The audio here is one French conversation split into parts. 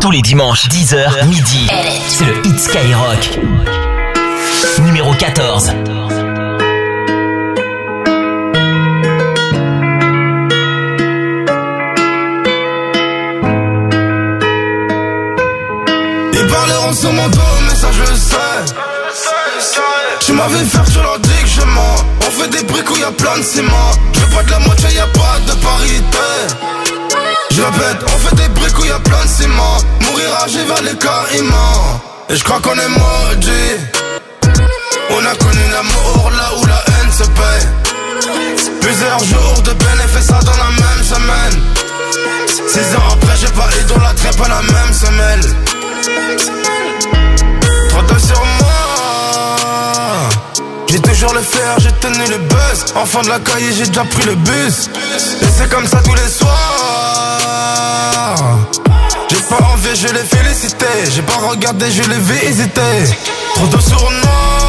Tous les dimanches, 10h, midi. C'est le Hit Skyrock. Numéro 14. Ils parleront sur mon dos, mais ça je le sais. Tu m'avais fait, je leur dis que je mens. On fait des briques où y'a plein de ciment. Je veux pas de la moitié, y'a pas de parité. Je répète, on fait des briques où y'a plein de ciment. Mourira, j'y vais les carrément. Et je crois qu'on est maudit. On a connu l'amour là où la haine se paie. Plusieurs jours de peine et fait ça dans la même semaine. 6 ans après, j'ai pas idolâtré pas la même semelle. Trop tôt sur moi. J'ai toujours le fer, j'ai tenu le buzz. Enfant de la caille, j'ai déjà pris le bus. Et c'est comme ça tous les soirs. J'ai pas envie, je l'ai félicité. J'ai pas regardé, je l'ai visité. Trop tôt sur moi.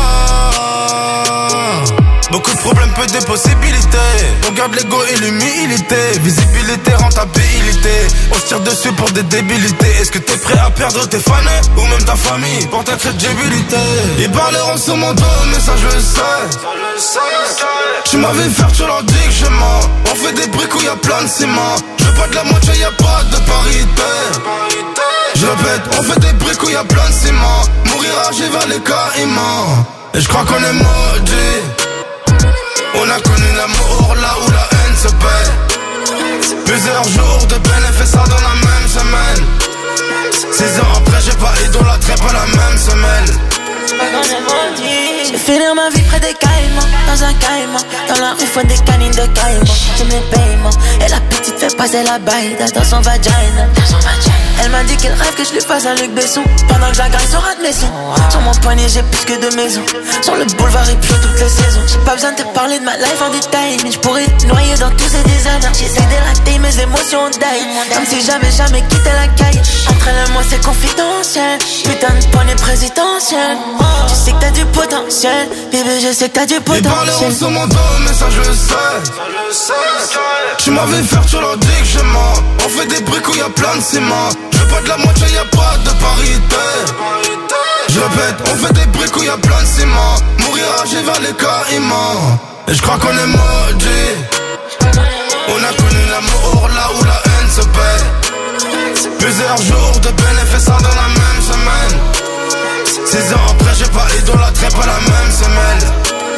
Beaucoup de problèmes, peu de possibilités. On garde l'ego et l'humilité. Visibilité, rentabilité. On se tire dessus pour des débilités. Est-ce que t'es prêt à perdre tes fans ou même ta famille pour ta crédibilité? Ils parleront sur mon dos, mais ça je le sais. Tu m'avais fait, tu leur dis que je mens. On fait des briques où y'a plein de ciment. Je veux pas de la moitié, y'a pas de parité. Je répète, on fait des briques où y'a plein de ciment. Mourira, j'y vais les carrément. Et je crois qu'on est maudit. On a connu l'amour là où la haine se paie. Plusieurs jours de peine et fait ça dans la même semaine. 6 ans après, j'ai pas idolâtré pas la même semelle. Je vais finir ma vie près des caïmans, dans un caïman. Dans la rue, faut des canines de caïman. J'aime les paiements. Et la petite fait passer la baïda dans son vagina. Elle m'a dit qu'elle rêve que je lui fasse un Luc Besson. Pendant que j'agaille sur un de mes sons. Sur mon poignet, j'ai plus que 2 maisons. Sur le boulevard, il pleut toutes les saisons. J'ai pas besoin de te parler de ma life en détail. Mais je pourrais te noyer dans tous ces désordres. J'essaie d'élater mes émotions d'ail. Comme si jamais quitté la caille. Entre elle et moi, c'est confidentiel. Putain de poignée présidentielle. Je sais que t'as du potentiel, bébé, je sais que t'as du potentiel. Ils parleront sur mon dos, mais ça je le sais. Tu m'avais fait, tu leur dis que je mens. On fait des briques où y'a plein de ciment. Je veux pas de la moitié, y'a pas de parité. Je répète, on fait des briques où y'a plein de ciment. Mourira, j'y vais les carrément. Et je crois qu'on est maudit. On a connu l'amour là où la haine se paie. Plusieurs jours de peine et fait ça dans la même semaine. 6 ans après, j'ai pas idolâtré pas la même semelle.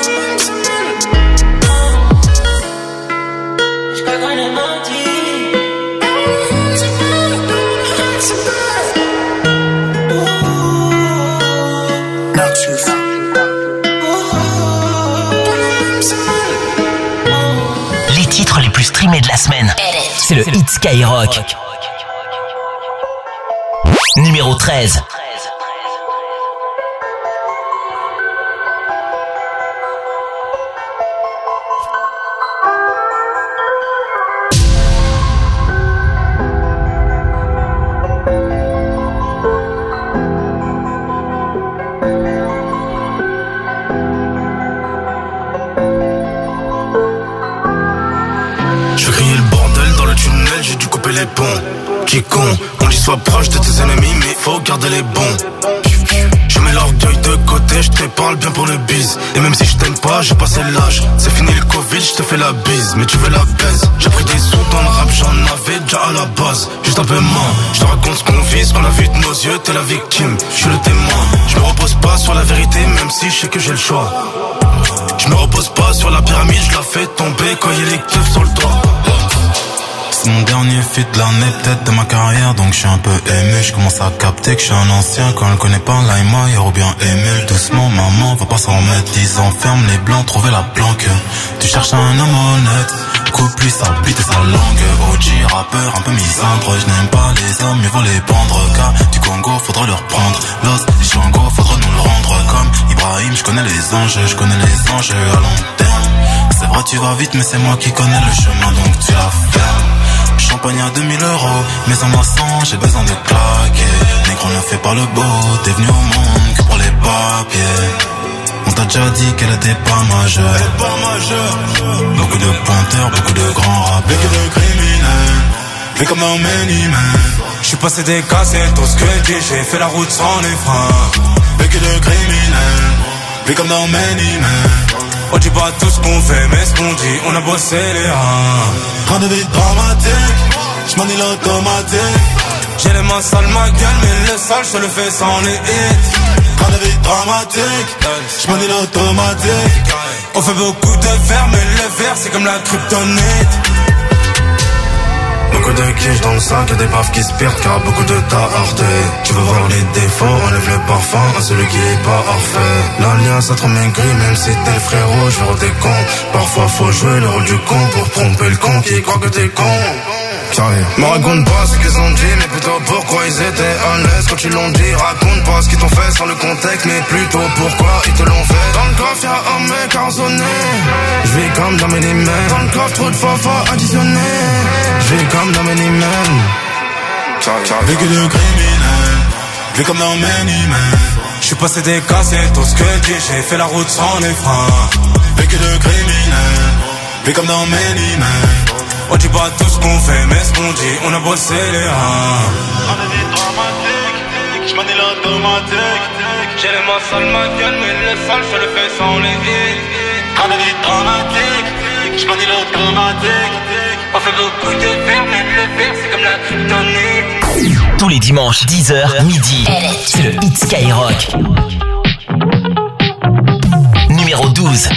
J'crois qu'on est menti. Les titres les plus streamés de la semaine. C'est le Hit Skyrock. Numéro 13. Les ponts, qui con, on dit sois proche de tes ennemis, mais faut garder les bons. Je mets l'orgueil de côté, je te parle bien pour le bise. Et même si je t'aime pas, j'ai passé l'âge. C'est fini le Covid, je te fais la bise, mais tu veux la baise. J'ai pris des sous dans le rap, j'en avais déjà à la base. Juste un peu moins, je te raconte ce qu'on vit, ce qu'on a vu de nos yeux, t'es la victime, je suis le témoin. Je me repose pas sur la vérité, même si je sais que j'ai le choix. Je me repose pas sur la pyramide, je la fais tomber quand il y a les keufs sur le toit. C'est mon dernier feat de l'année, peut-être de ma carrière, donc je suis un peu ému. Je commence à capter que je suis un ancien. Quand elle connaît pas Laima, ou bien Emile. Doucement, maman, va pas s'en remettre. 10 ans, ferme les blancs, trouver la planque. Tu cherches un homme honnête, coupe lui sa bite et sa langue. OG, rappeur, un peu misandre. Je n'aime pas les hommes, mieux vaut les pendre. Car du Congo, faudra leur prendre. Los, les Django, faudra nous le rendre. Comme Ibrahim, je connais les anges, je connais les anges à long terme. C'est vrai, tu vas vite, mais c'est moi qui connais le chemin, donc tu la fermes. Champagne à 2000 €, mais en 100, j'ai besoin de claquer. Négro ne fait pas le beau, t'es venu au monde que pour les papiers. On t'a déjà dit qu'elle était pas majeure. Beaucoup de pointeurs, beaucoup de grands rappeurs. Beaucoup de criminels, fait comme dans Many Men. J'suis passé des cassettes, tout ce que je dis, j'ai fait la route sans les freins. Vécu de criminel, vie comme dans Many Men. On dit pas tout ce qu'on fait, mais ce qu'on dit, on a bossé les reins. Train de vie dramatique, j'manie l'automatique. J'ai les mains sales, ma gueule, mais le sale, je le fais sans les hits. Train de vie dramatique, j'manie l'automatique. On fait beaucoup de fer, mais le fer, c'est comme la kryptonite. Beaucoup de quiches dans le sac, y'a des baffes qui se perdent car beaucoup de tarté. Tu veux voir les défauts, enlève le parfum à celui qui est pas parfait. L'alliance a trop maigri, même si t'es le frérot, je veux des cons. Parfois faut jouer le rôle du con pour tromper le con qui croit que t'es con. Me raconte pas ce qu'ils ont dit, mais plutôt pourquoi ils étaient à l'aise quand ils l'ont dit. Raconte pas ce qu'ils t'ont fait sans le contexte, mais plutôt pourquoi ils te l'ont fait. Dans le coffre y'a un mec arraisonné, j'vis comme dans Many Men. Dans le coffre trop de fafa additionné, j'vis comme dans Many Men. Vécu de criminel, vis comme dans Many Men. J'suis passé des cassettes, tout ce que je dis, j'ai fait la route sans les freins. Vécu de criminel, vis comme dans Many Men. On dit pas tout ce qu'on fait, mais ce qu'on dit, on a bossé les reins. On a des dramatiques, j'manie l'automatique. J'ai les mains sales, ma gueule, mais le sale, je le fais sans les hits. On a des dramatiques, j'manie l'automatique. On fait beaucoup de fer, mais le fer, c'est comme la kryptonite. Tous les dimanches, 10h, midi, c'est le Hit Skyrock. Numéro 12.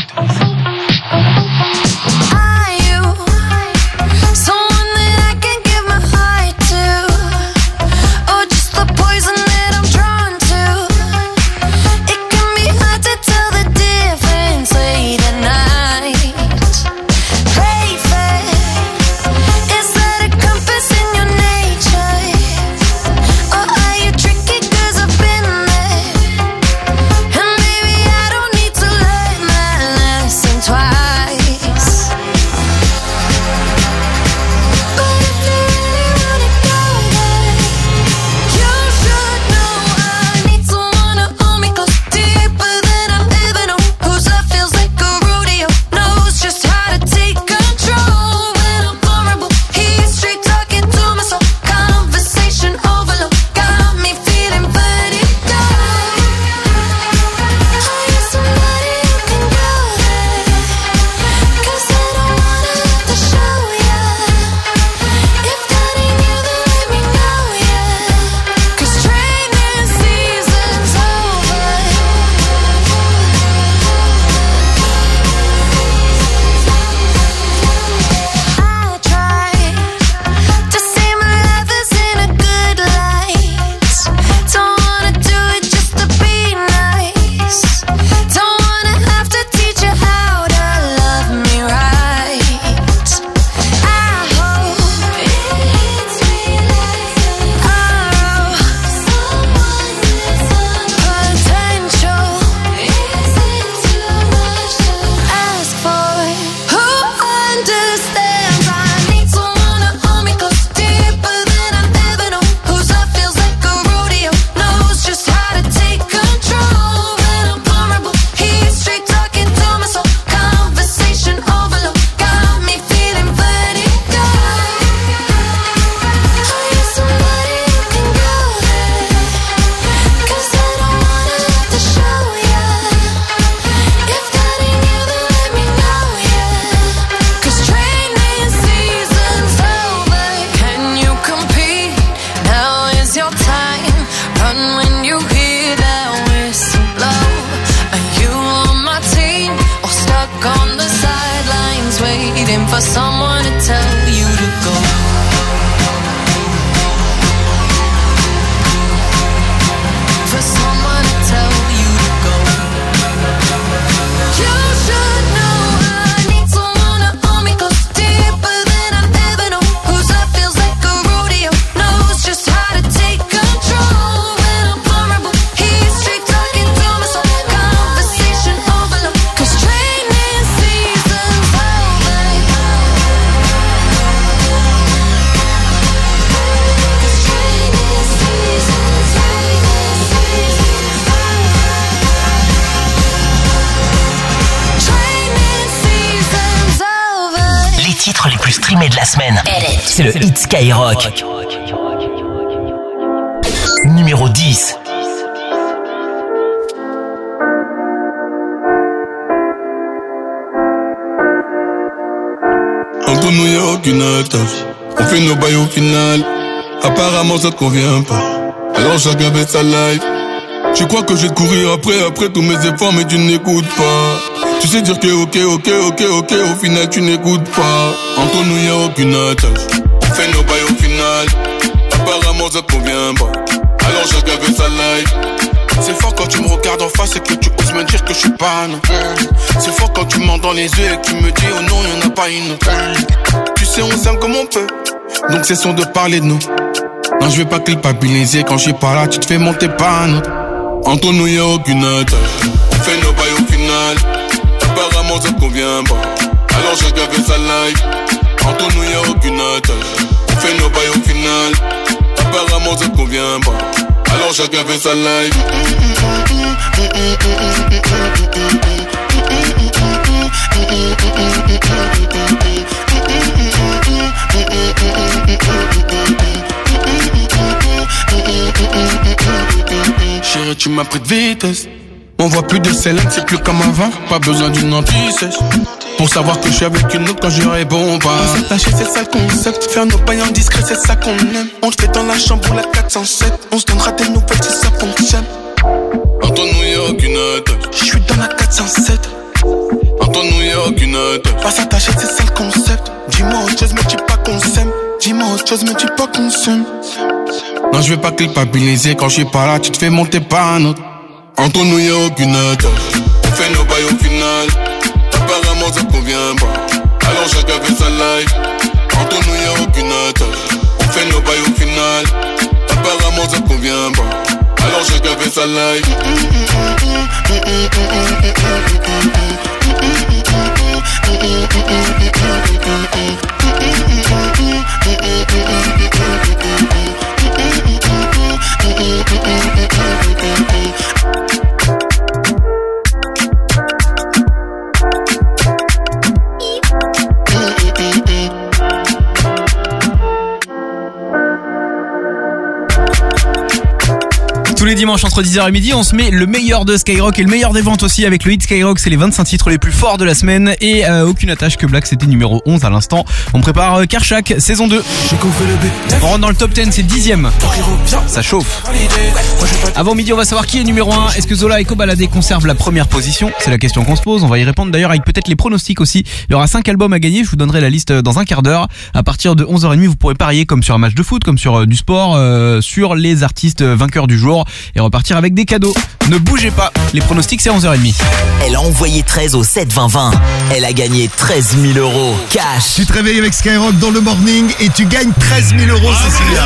Les plus streamés de la semaine. C'est le Hit Skyrock. numéro 10. Entre nous y'a aucune attache, on fait nos bails au final. Apparemment ça te convient pas, alors chacun fait sa life. Tu crois que je vais te courir après tous mes efforts, mais tu n'écoutes pas. Tu sais dire que ok, au final tu n'écoutes pas. Entre nous y'a aucune attache, on fait nos bails au final. Apparemment ça te convient pas, alors chacun fait sa life. C'est fort quand tu me regardes en face et que tu oses me dire que je suis pas non. C'est fort quand tu me mens dans les yeux et que tu me dis oh non y'en a pas une autre. Tu sais on s'aime comme on peut, donc cessons de parler de nous. Non je vais pas culpabiliser, quand je suis pas là tu te fais monter pas non. Entre nous y'a aucune attache, on fait nos bails au final. Apparemment ça te convient pas, alors chacun fait sa life. Entre nous y'a aucune attache, on fait nos bails au final. Apparemment ça te convient pas, alors chacun fait sa life. Chérie, tu m'as pris de vitesse. On voit plus de Célène, c'est plus comme avant. Pas besoin d'une anti-sèche pour savoir que je suis avec une autre quand je réponds pas. S'attacher, c'est ça le concept. Faire nos pailles en discret, c'est ça qu'on aime. On le fait dans la chambre ou la 407. On se donnera des nouvelles si ça fonctionne. Entre nous y'a aucune attache, je suis dans la 407. Entre nous y'a aucune attache. Pas s'attacher, c'est ça le concept. Dis-moi autre chose, mais dis pas qu'on s'aime. Dis-moi autre chose, mais dis pas qu'on s'aime. Non, je vais pas culpabiliser, quand je suis pas là, tu te fais monter pas un autre. Entre nous y'a aucune attache, on fait nos bails au final. Apparemment ça te convient pas, alors chacun fait sa life. Entre nous y'a aucune attache, on fait nos bails au final. Apparemment ça te convient pas, alors chacun fait sa life. Tous les dimanches entre 10h et midi, on se met le meilleur de Skyrock et le meilleur des ventes aussi avec le hit Skyrock. C'est les 25 titres les plus forts de la semaine et aucune attache que Black, c'était numéro 11 à l'instant. On prépare Karchak, saison 2. On rentre dans le top 10, c'est 10ème. Ça chauffe. Avant midi, on va savoir qui est numéro 1. Est-ce que Zola et Kobalade conservent la première position? C'est la question qu'on se pose. On va y répondre d'ailleurs avec peut-être les pronostics aussi. Il y aura 5 albums à gagner. Je vous donnerai la liste dans un quart d'heure. À partir de 11h30, vous pourrez parier comme sur un match de foot, comme sur du sport, sur les artistes vainqueurs du jour et repartir avec des cadeaux. Ne bougez pas, les pronostics c'est 11h30. Elle a envoyé 13 au 7-20-20. Elle a gagné 13 000 € cash. Tu te réveilles avec Skyrock dans le morning et tu gagnes 13 000 €, Cécilia.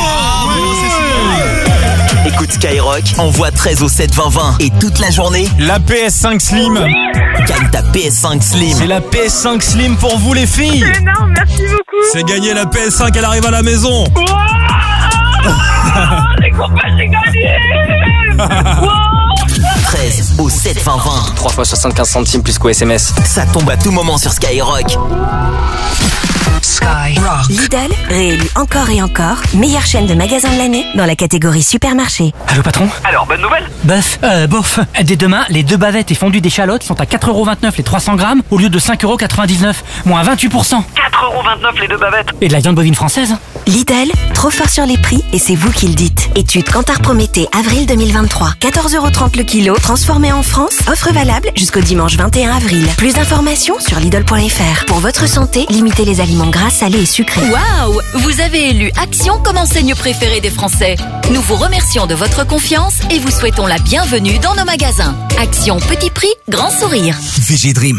Écoute Skyrock, envoie 13 au 7-20-20 et toute la journée, La PS5 Slim. gagne ta PS5 Slim. C'est la PS5 Slim pour vous les filles. C'est énorme, merci beaucoup. C'est gagné, la PS5, elle arrive à la maison. Les copains, j'ai gagné. 13 au 7-20-20. 3 fois 75 centimes plus qu'au SMS. Ça tombe à tout moment sur Skyrock. Lidl, réélu encore et encore, meilleure chaîne de magasins de l'année dans la catégorie supermarché. Allô patron? Alors, bonne nouvelle. Bof. Dès demain, les 2 bavettes et fondue d'échalotes sont à 4,29€ les 300 grammes au lieu de 5,99€, moins 28%. 4,29€ les 2 bavettes. Et de la viande bovine française. Lidl, trop fort sur les prix et c'est vous qui le dites. Étude Kantar Prométhée, avril 2023. 14,30€ le kilo, transformé en France. Offre valable jusqu'au dimanche 21 avril. Plus d'informations sur Lidl.fr. Pour votre santé, limitez les aliments gras, salés et sucrés. Waouh! Vous avez élu Action comme enseigne préférée des Français. Nous vous remercions de votre confiance et vous souhaitons la bienvenue dans nos magasins. Action petit prix, grand sourire. VG Dream.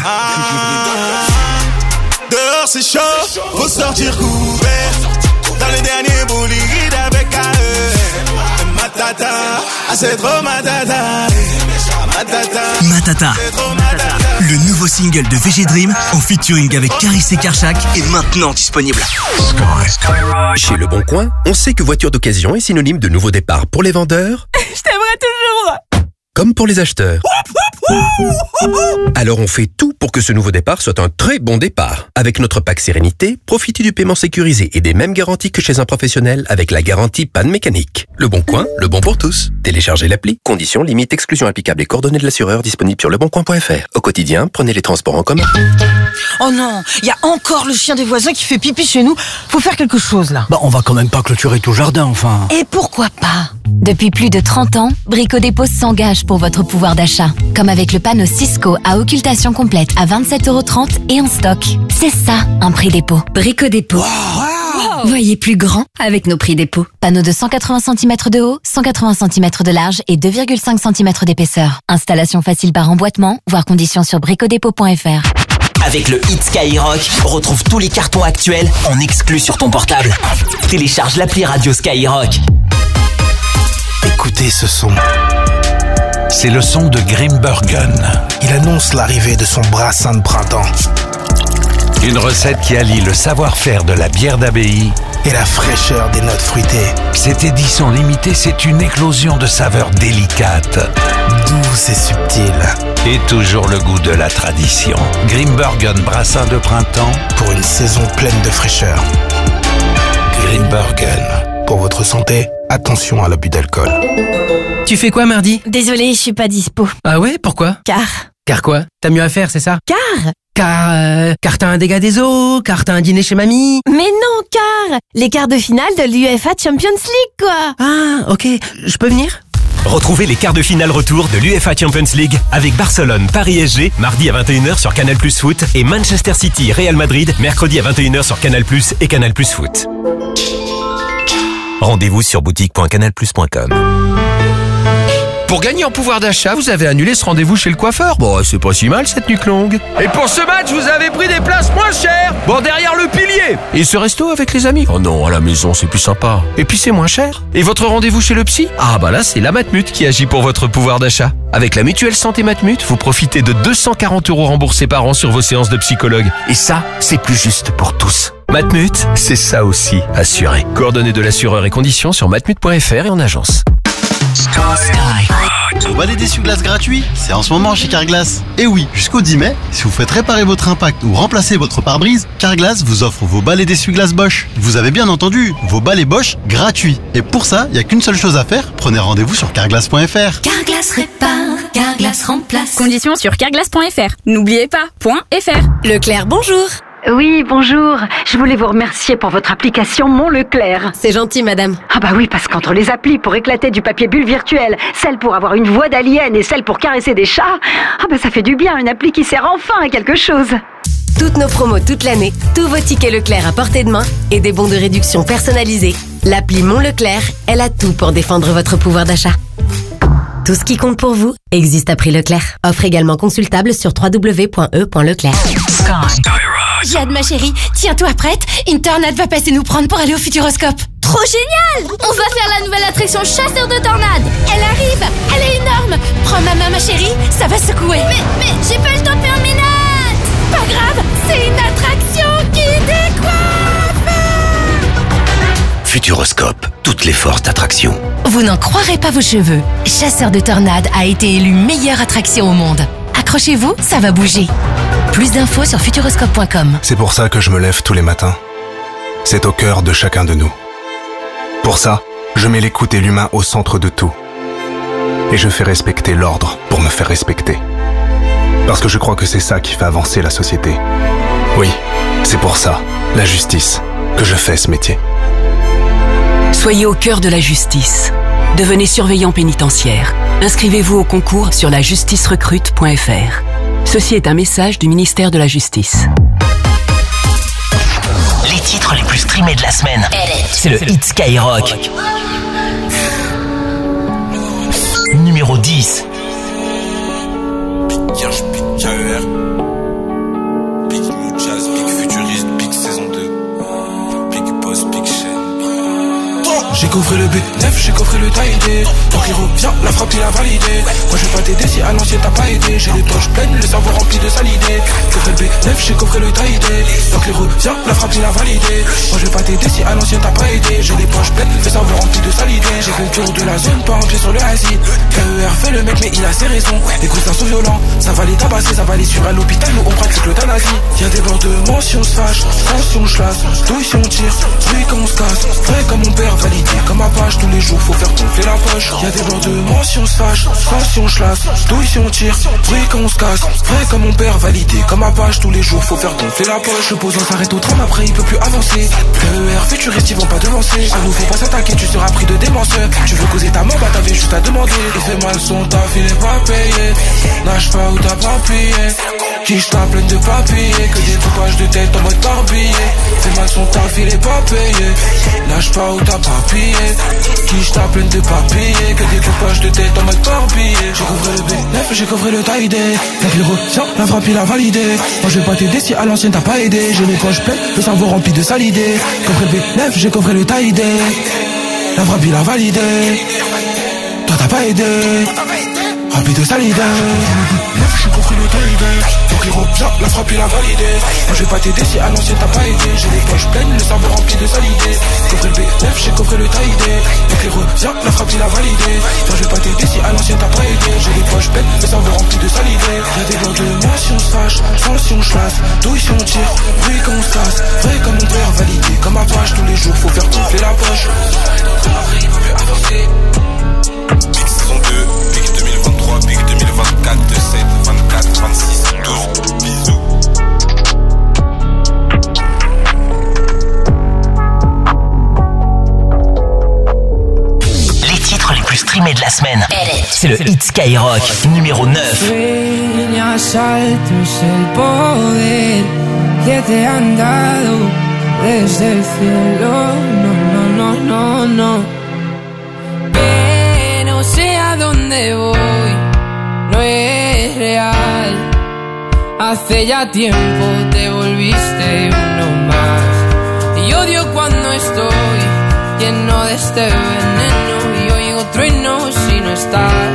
Dehors c'est chaud, faut sortir couvert. Dans les derniers bolides avec AE. Matata, c'est trop matata. Matata, le nouveau single de VG Dream en featuring avec Caris et Karchak est maintenant disponible. Chez Le Bon Coin, on sait que voiture d'occasion est synonyme de nouveau départ pour les vendeurs. Je t'aimerai toujours. Comme pour les acheteurs. Alors on fait tout pour que ce nouveau départ soit un très bon départ. Avec notre pack Sérénité, profitez du paiement sécurisé et des mêmes garanties que chez un professionnel avec la garantie panne mécanique. Le Bon Coin, le bon pour tous. Téléchargez l'appli. Conditions, limites, exclusions applicables et coordonnées de l'assureur disponibles sur leboncoin.fr. Au quotidien, prenez les transports en commun. Oh non, il y a encore le chien des voisins qui fait pipi chez nous. Faut faire quelque chose là. Bah on va quand même pas clôturer tout le jardin, enfin. Et pourquoi pas? Depuis plus de 30 ans, Brico Dépôt s'engage pour votre pouvoir d'achat. Comme avec le panneau Cisco à occultation complète à 27,30 € et en stock. C'est ça, un prix dépôt. Brico Dépôt. Wow. Voyez plus grand avec nos prix dépôt. Panneau de 180 cm de haut, 180 cm de large et 2,5 cm d'épaisseur. Installation facile par emboîtement, voire conditions sur bricodépôt.fr. Avec le hit Skyrock, retrouve tous les cartons actuels en exclu sur ton portable. Télécharge l'appli radio Skyrock. Écoutez ce son. C'est le son de Grimbergen. Il annonce l'arrivée de son brassin de printemps. Une recette qui allie le savoir-faire de la bière d'abbaye et la fraîcheur des notes fruitées. Cette édition limitée, c'est une éclosion de saveurs délicates, douces et subtiles. Et toujours le goût de la tradition. Grimbergen brassin de printemps pour une saison pleine de fraîcheur. Grimbergen. Pour votre santé, attention à l'abus d'alcool. Tu fais quoi mardi? Désolée, je suis pas dispo. Ah ouais, pourquoi? Car quoi? T'as mieux à faire, c'est ça? Car t'as un dégât des eaux, car t'as un dîner chez mamie. Mais non, car les quarts de finale de l'UEFA Champions League, quoi. Ah, ok, je peux venir? Retrouvez les quarts de finale retour de l'UEFA Champions League avec Barcelone, Paris SG, mardi à 21h sur Canal+ Foot et Manchester City, Real Madrid, mercredi à 21h sur Canal+ et Canal+ Foot. Rendez-vous sur boutique.canalplus.com. Pour gagner en pouvoir d'achat, vous avez annulé ce rendez-vous chez le coiffeur. Bon, c'est pas si mal cette nuque longue. Et pour ce match, vous avez pris des places moins chères. Bon, derrière le pilier. Et ce resto avec les amis. Oh non, à la maison, c'est plus sympa. Et puis c'est moins cher. Et votre rendez-vous chez le psy? Ah bah là, c'est la Matmut qui agit pour votre pouvoir d'achat. Avec la mutuelle santé Matmut, vous profitez de 240 € remboursés par an sur vos séances de psychologue. Et ça, c'est plus juste pour tous. Matmut, c'est ça aussi, assuré. Coordonnées de l'assureur et conditions sur matmut.fr et en agence. Au balai d'essuie-glace gratuit, c'est en ce moment chez Carglass. Et oui, jusqu'au 10 mai, si vous faites réparer votre impact ou remplacer votre pare-brise, Carglass vous offre vos balais d'essuie-glace Bosch. Vous avez bien entendu, vos balais Bosch gratuits. Et pour ça, il n'y a qu'une seule chose à faire, prenez rendez-vous sur carglass.fr. Carglass répare, Carglass remplace. Conditions sur carglass.fr. N'oubliez pas, .fr. Leclerc, bonjour. Oui, bonjour. Je voulais vous remercier pour votre application Mon Leclerc. C'est gentil, madame. Ah bah oui, parce qu'entre les applis pour éclater du papier bulle virtuel, celle pour avoir une voix d'alien et celle pour caresser des chats, ah bah ça fait du bien, une appli qui sert enfin à quelque chose. Toutes nos promos toute l'année, tous vos tickets Leclerc à portée de main et des bons de réduction personnalisés. L'appli Mon Leclerc, elle a tout pour défendre votre pouvoir d'achat. Tout ce qui compte pour vous existe à prix Leclerc. Offre également consultable sur www.e.leclerc. Jade, ma chérie, tiens-toi prête. Internet va passer nous prendre pour aller au Futuroscope. Trop génial! On va faire la nouvelle attraction Chasseur de tornades. Elle arrive, elle est énorme. Prends ma main, ma chérie, ça va secouer. Mais j'ai pas le temps de faire mes notes. Pas grave, c'est une attraction qui décoiffe. Futuroscope, toutes les forces d'attraction. Vous n'en croirez pas vos cheveux. Chasseur de tornades a été élu meilleure attraction au monde. Accrochez-vous, ça va bouger. Plus d'infos sur futuroscope.com. C'est pour ça que je me lève tous les matins. C'est au cœur de chacun de nous. Pour ça, je mets l'écoute et l'humain au centre de tout. Et je fais respecter l'ordre pour me faire respecter. Parce que je crois que c'est ça qui fait avancer la société. Oui, c'est pour ça, la justice, que je fais ce métier. Soyez au cœur de la justice. Devenez surveillant pénitentiaire. Inscrivez-vous au concours sur lajusticerecrute.fr. Ceci est un message du ministère de la Justice. Les titres les plus streamés de la semaine. C'est le hit Skyrock. Numéro 10. Big Kirsch, Big KER, Big Muchas, Big Futuriste, Big Saison 2, Big Boss, Big Chain. J'ai coffré le B9, j'ai coffré le taillé. Donc il revient, la frappe il a validé. Moi je vais pas t'aider si à l'ancien t'as pas aidé. J'ai les poches pleines, le cerveau rempli de salidé. J'ai coffré le B9, j'ai coffré le taillé. Donc il revient, la frappe il a validé. Moi je vais pas t'aider si à l'ancien t'as pas aidé. J'ai les poches pleines, le cerveau rempli de salidé. J'ai fait Tour de la zone, pas un pied sur le assis. KER fait le mec mais il a ses raisons. Les coups sont violents, ça va les tabasser, ça va les suivre à l'hôpital. Nous on pratique l'euthanasie. Y'a des bordements si on se fâche, si on chlasse, douille si on tire, bruit quand on se casse. Vrai comme mon père, validé comme Apache. Tous les jours faut faire gonfler la poche. Y'a des bordements si on se fâche, si on chlasse, douille si on tire, bruit quand on se casse. Vrai comme mon père, validé comme Apache. Tous les jours faut faire gonfler la poche. Le posant s'arrête au tram, après il peut plus avancer. KER futuriste, ils vont pas devancer. À nous faut pas s'attaquer, tu seras pris de démenceur. Tu veux causer ta mort, bah t'avais juste à demander. Il fait mal son taf, il est pas payé. Nage pas ou t'as pas plié. Quiche ta pleine de papier, que des coupages de tête en mode barbillé. Fais mal son taf, il est pas payé. Lâche pas ou t'as pas pillé. Quiche ta pleine de papier, que des coupages de tête en mode barbillé. J'ai couvré le B9, j'ai couvré le taille-dé. Y'a que le retient, la frappe il a validé. Moi je vais pas t'aider si à l'ancienne t'as pas aidé. J'ai les poches pleines, le cerveau rempli de sales idées. Coffré le B9, j'ai coffré le taille-dé. La frappe il a validé. Toi t'as pas aidé. Rempli de sales idées. J'ai compris le taille-dé. Donc il revient, la frappe il a validé. Moi je vais pas t'aider si à l'ancienne t'as pas aidé. J'ai les poches pleines, le cerveau rempli de sales idées. Coffré le B9, j'ai coffré le taille-dé. Donc il revient, la frappe il a validé. Moi je vais pas t'aider si à l'ancienne t'as pas aidé. J'ai les poches pleines, le cerveau rempli de sales idées. Y'a des blancs de moi si on se fâche, sans si on chlasse, douille si on tire, bruit quand on se casse. Vrai comme mon père, validé comme Apache. Tous les jours faut faire gonfler la poche. Après il peut plus avancer. Pic saison 2, pic 2023, pic 2024, 27, 24, 26, 12, bisous. Les titres les plus streamés de la semaine, c'est le Hit Skyrock numéro 9. Sueñas alto es el poder que te han dado desde el cielo. No. Pero sé a dónde voy, no es real. Hace ya tiempo te volviste uno más. Y odio cuando estoy lleno de este veneno y oigo truenos si no estás.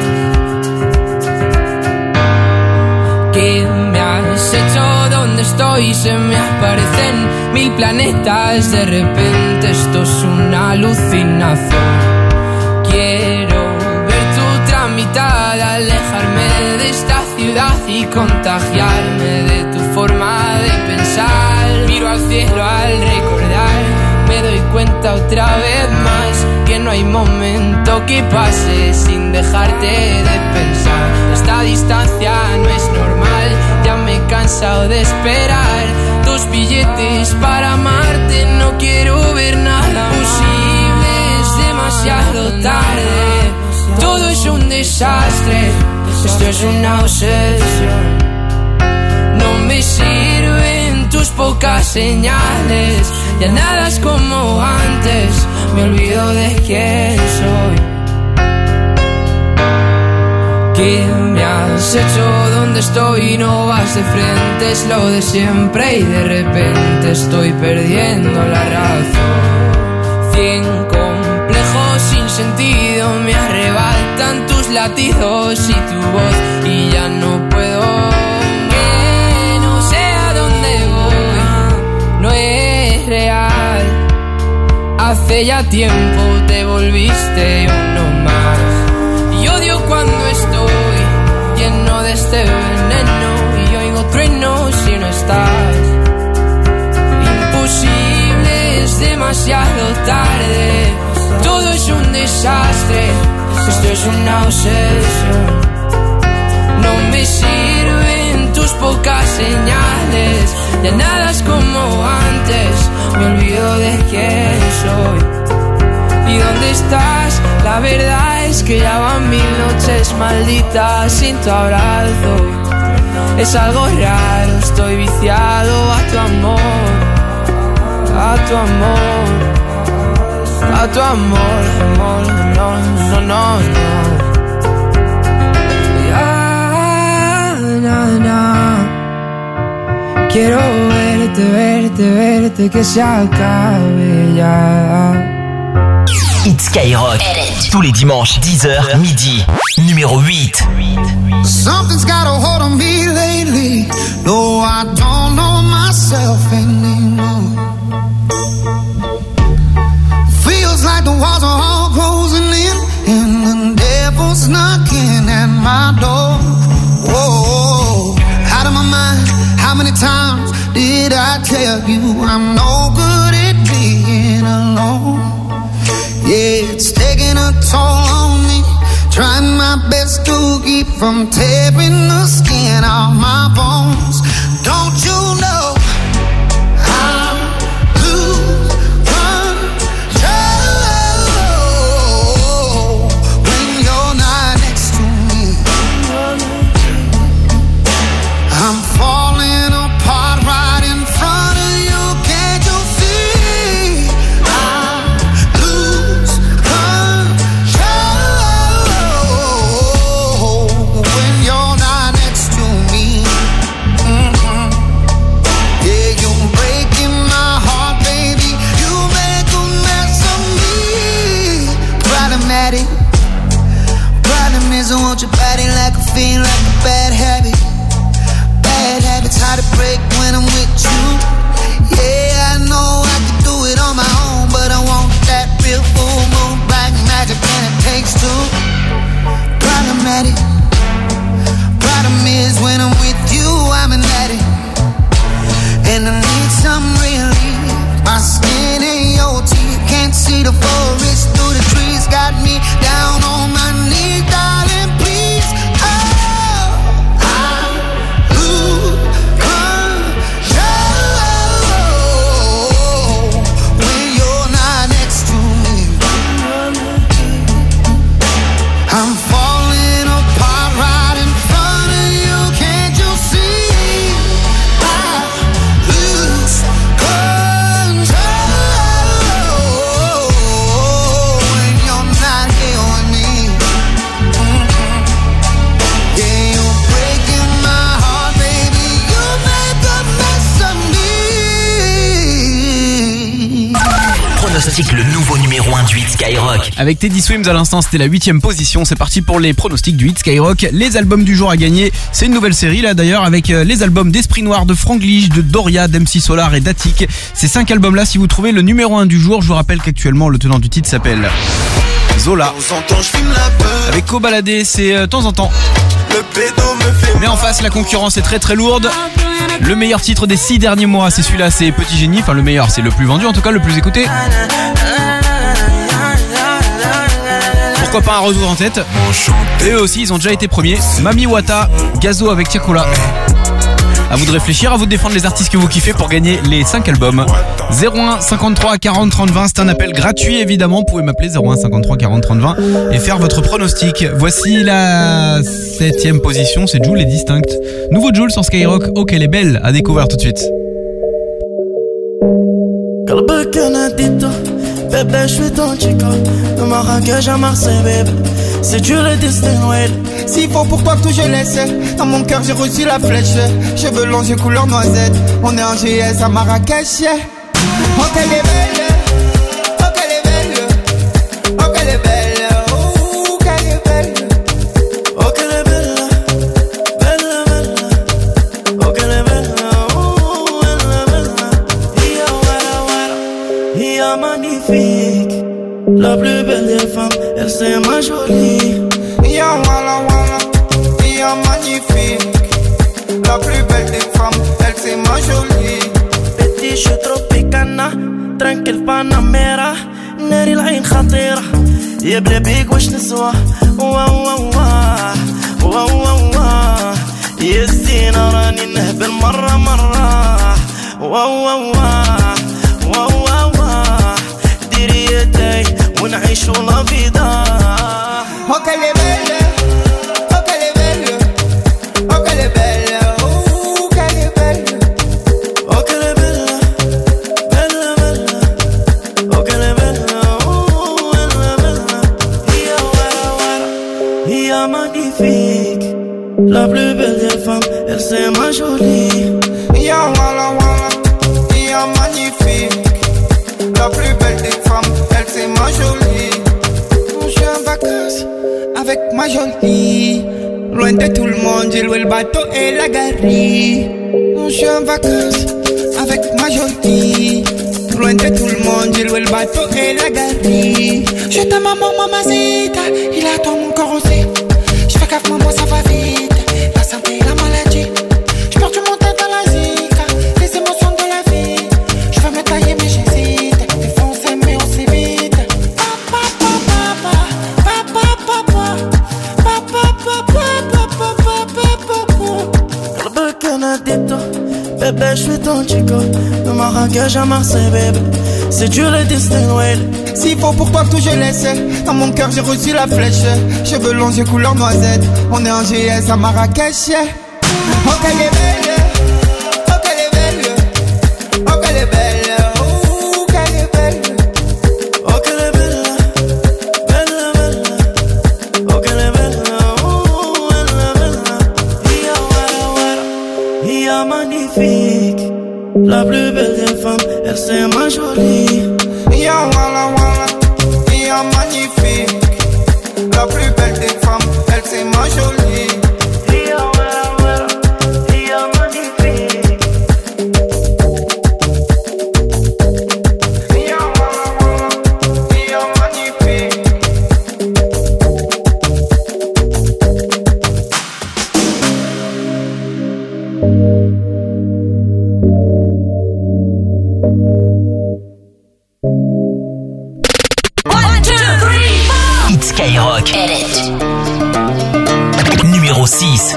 ¿Qué me has hecho? ¿Dónde estoy? Se me aparecen 1000 planetas. De repente esto es una alucinación. Quiero ver tu tramitada, alejarme de esta ciudad y contagiarme de tu forma de pensar. Miro al cielo al recordar, me doy cuenta otra vez más que no hay momento que pase sin dejarte de pensar. Esta distancia no es normal, ya me he cansado de esperar tus billetes para amarte. No quiero ver nada posible, es demasiado tarde. Todo es un desastre, esto es una obsesión. No me sirven tus pocas señales, ya nada es como antes, me olvido de quién soy. ¿Qué me has hecho? ¿Dónde estoy? No vas de frente, es lo de siempre y de repente estoy perdiendo la razón. 100 complejos sin sentido me arrebatan tus latidos y tu voz y ya no puedo. Que no sé a dónde voy, no es real. Hace ya tiempo te volviste uno más. Y odio cuando estoy lleno de este veneno y oigo truenos si no estás. Imposible, es demasiado tarde. Todo es un desastre, esto es una obsesión. No me sirven tus pocas señales, ya nada es como antes, me olvido de quién soy. ¿Y dónde estás? La verdad es que ya van 1000 noches malditas sin tu abrazo. Es algo raro, estoy viciado a tu amor, a tu amor, a tu amor, amor, no. Quiero verte, que se acabe ya. Hit Skyrock, tous les dimanches, 10h, midi, numéro 8. Something's got a hold on me lately. No, I don't know myself anymore. Feels like the walls are all closing in. tell you I'm no good at being alone. Yeah, it's taking a toll on me. Trying my best to keep from tearing the skin off my bones. Don't you know I lose control when you're not next to me? I'm falling apart right in front of you. Can't you see? I lose control when you're not next to me. Yeah, you're breaking my heart, baby. You make a mess of me. Problematic. Problem is I want your body like a fiend, like a bad habit. Bad habits hard to break when I'm with you. Yeah, I know I can do it on my own, but I want that real full moon black magic, and it takes two. Problematic. Problem is when I'm with you, I'm an addict, and I need some relief. My skin ain't your teeth, can't see the forest through the trees. Got me down on my knees, darling, please. Oh, I lose control when you're not next to me. I'm falling apart right in front of you. Can't you see? I lose control when you're not here with me. Yeah, you're breaking my heart, baby. You make a mess of me. Pronostic le nouveau numéro 1 du hit Skyrock. Avec Teddy Swims à l'instant, c'était la 8ème position. C'est parti pour les pronostics du hit Skyrock. Les albums du jour à gagner, c'est une nouvelle série là d'ailleurs, avec les albums d'Esprit Noir, de Franglish, de Doria, d'MC Solar et d'Attic. Ces 5 albums là, si vous trouvez le numéro 1 du jour, je vous rappelle qu'actuellement le tenant du titre s'appelle Zola. Avec Cobaladé, c'est temps en temps. Mais en face, la concurrence est très très lourde. Le meilleur titre des 6 derniers mois, c'est celui-là, c'est Petit Génie. Enfin, le meilleur, c'est le plus vendu, en tout cas le plus écouté. Pourquoi pas un retour en tête. Et eux aussi, ils ont déjà été premiers. Mami Wata, Gazo avec Tiakola. À vous de réfléchir, à vous de défendre les artistes que vous kiffez pour gagner les 5 albums. 01 53 40 30 20, c'est un appel gratuit évidemment. Vous pouvez m'appeler 01 53 40 30 20 et faire votre pronostic. Voici la 7ème position, c'est Jul et Distinct. Nouveau Jul sur Skyrock, oh qu'elle est belle, à découvrir tout de suite. Bébé, je suis ton chico, de Marrakech à Marseille, bébé. C'est Dieu le destin, ouais. S'il faut pour toi tout je laisse. Dans mon cœur j'ai reçu la flèche. Cheveux longs, j'ai couleur noisette. On est en GS à Marrakech, yeah. Oh qu'elle est belle, oh qu'elle est belle, oh qu'elle est belle, oh qu'elle est belle, oh qu'elle est belle, belle, belle, oh qu'elle est belle, oh elle est belle. Ia wala wala, ia magnifique, la plus belle des femmes, elle c'est ma jolie. Ia wala wala, ia magnifique, la plus belle des femmes, elle c'est ma jolie. Petit je suis tropicana, tranquille Panamera, ناري العين خطيرة يا بلا بيك واش نسوى واه واه واه واه يا زينة راني نهبل مرة مرة واه واه واه واه ديري يدي ونعيشو لا فيدا. Oh qu'elle est belle, oh qu'elle est belle, oh qu'elle est belle, oh qu'elle est belle, oh qu'elle est belle, belle belle, oh qu'elle est belle, oh elle est belle. Ia wara wara, ia magnifique, la plus belle des femmes, elle c'est ma jolie. Ia wala wala, ia magnifique, la plus belle des femmes, elle c'est ma jolie. Je suis en vacances avec ma jolie, loin de tout le monde, j'ai loué le bateau et la galerie. Je suis en vacances avec ma jolie, loin de tout le monde, j'ai loué le bateau et la galerie. Je t'aime maman, mamacita, il attend mon corps aussi. Je fais gaffe maman, ça va vite, la santé et la maladie. Je perds du mon tête dans la zika, les émotions de la vie. je suis ton chico. De Marrakech à Marseille, baby. C'est dur le destin, ouais. S'il faut pour toi que tout je laisse. Dans mon cœur j'ai reçu la flèche. Cheveux longs, yeux couleur noisette. On est en GS à Marrakech. Oh qu'elle est belle. Oh qu'elle est belle. Oh qu'elle est belle. Oh qu'elle est belle. Oh qu'elle est belle. Belle, belle. Oh qu'elle est belle. Oh elle est belle. Ia magnifique. La plus belle des femmes, elle c'est ma jolie. Ya wala wala, ya magnifique. La plus belle des femmes, elle c'est ma jolie. Ya wala wala, ya magnifique. Ya wala wala, ya magnifique. Hit Skyrock. Numéro 6.